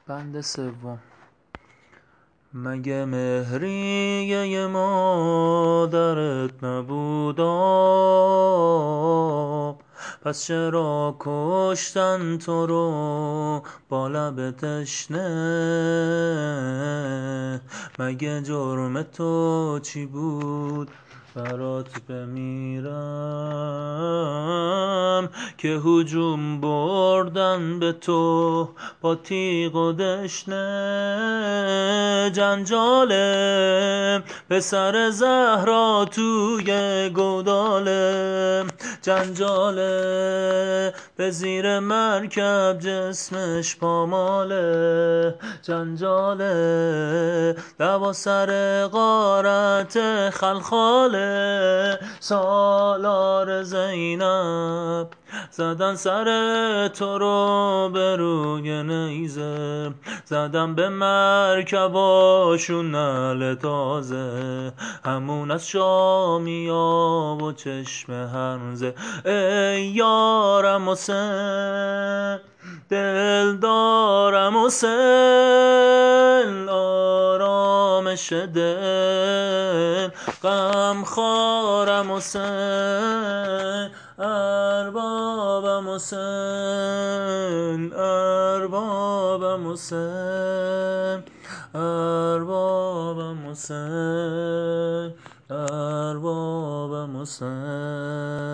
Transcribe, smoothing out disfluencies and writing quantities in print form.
بند سوم. مگه مهریه مادرت نبودا؟ پس چرا کشتن تو رو با لب تشنه؟ مگه جرم تو چی بود برات بمیرم که هجوم بردن به تو با تیغ و دشنه؟ جنجاله پسر زهرا توی گوداله، جنجاله به زیر مرکب جسمش پاماله، جنجاله دوا سر غارت خلخاله. سالار زینب زدن سر تو رو به روی نیزه، زدن به مرکباشون نعل تازه، همون از شامیا و چشم هرزه. ای یارم حسین دل دارم حسین، آرامش دل غم خارم حسین، اربابم حسین، اربابم حسین، اربابم حسین، اربابم حسین.